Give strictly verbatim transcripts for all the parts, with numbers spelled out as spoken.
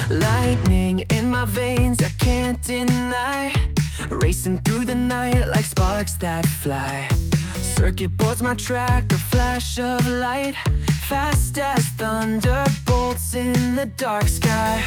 Lightning in my veins, I can't deny. Racing through the night like sparks that fly. Circuit boards my track, a flash of light. Fast as thunderbolts in the dark sky.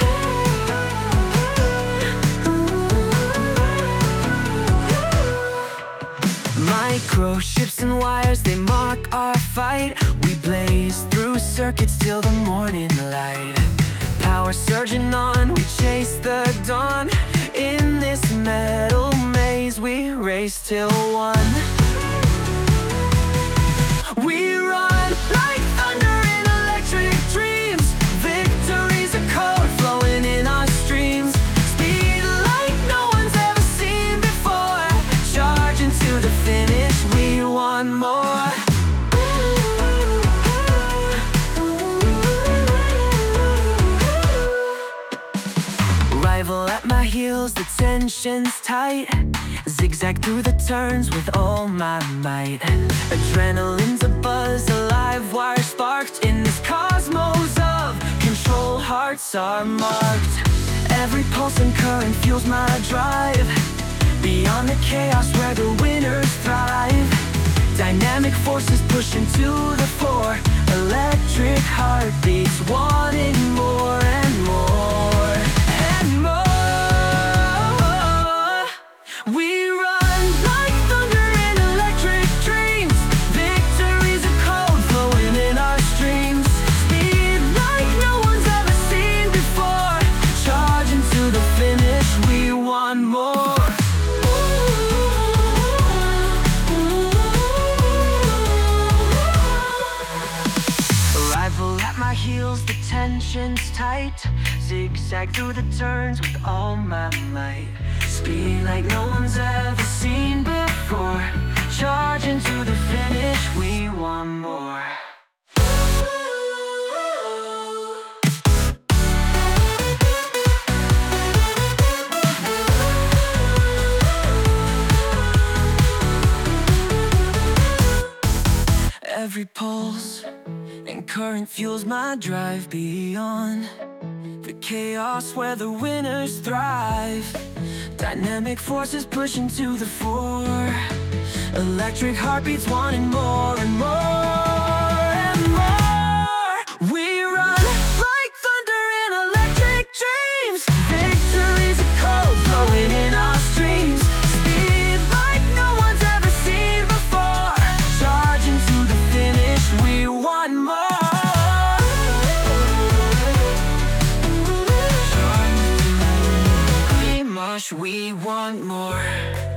Micro ships and wires, they mark our fight. We blaze through circuits till the morning light. Power surging on, we chase the dawn. In this metal maze, we race till one. We run like thunder in electric dreams. Victory's a code flowing in our streams. Speed like no one's ever seen before. Charging to the finish, we want more. Rival at my heels, the tension's tight. Zigzag through the turns with all my might. Adrenaline's a buzz, a live wire sparked. In this cosmos of control, hearts are marked. Every pulse and current fuels my drive. Beyond the chaos where the winners thrive. Dynamic forces pushing to the fore. Electric heartbeats wanting more and more and more. We run like thunder in electric dreams. Victory's a code flowing in our streams. Speed like no one's ever seen before. Charging to the finish, we want more. Arrival at my heels, the tension's tight. Zigzag through the turns with all my might. Speed like no one's ever seen before. Charging to the finish, we want more. Every pulse and current fuels my drive. Beyond the chaos where the winners thrive. Dynamic forces pushing to the fore. Electric heartbeats wanting more and more and more. We run like thunder in electric dreams. Victory's a code flowing in our streams. Speed like no one's ever seen before. Charging to the finish, we want more. We want more.